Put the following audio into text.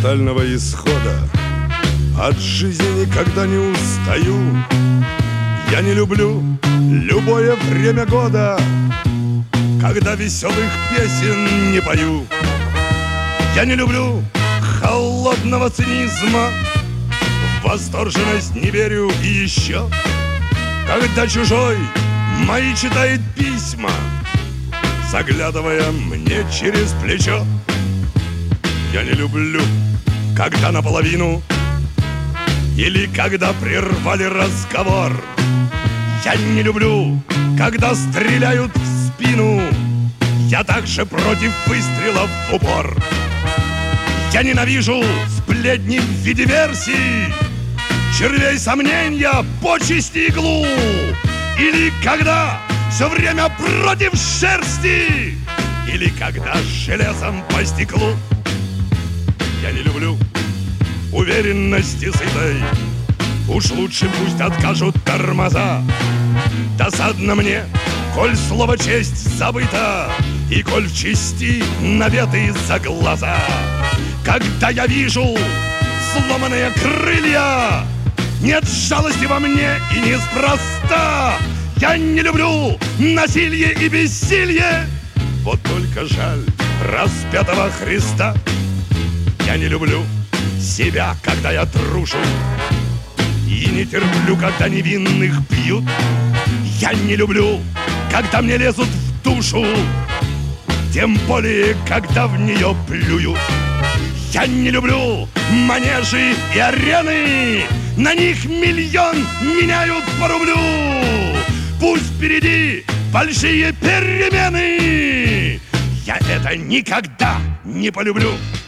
фатального исхода. От жизни никогда не устаю. Я не люблю любое время года, когда веселых песен не пою. Я не люблю холодного цинизма, в восторженность не верю. И еще, когда чужой мои читает письма, заглядывая мне через плечо. Я не люблю, когда наполовину или когда прервали разговор. Я не люблю, когда стреляют в спину. Я также против выстрелов в упор. Я ненавижу сплетни в виде версий, червей сомнения, почести иглу. Или когда все время против шерсти, или когда с железом по стеклу. Я не люблю уверенности сытой, уж лучше пусть откажут тормоза. Досадно мне, коль слово честь забыто, и коль в чести наветы за глаза. Когда я вижу сломанные крылья, нет жалости во мне и неспроста. Я не люблю насилие и бессилье, вот только жаль распятого Христа. Я не люблю себя, когда я трушу, и не терплю, когда невинных бьют. Я не люблю, когда мне лезут в душу, тем более, когда в нее плюют. Я не люблю манежи и арены, на них миллион меняют по рублю. Пусть впереди большие перемены, я это никогда не полюблю.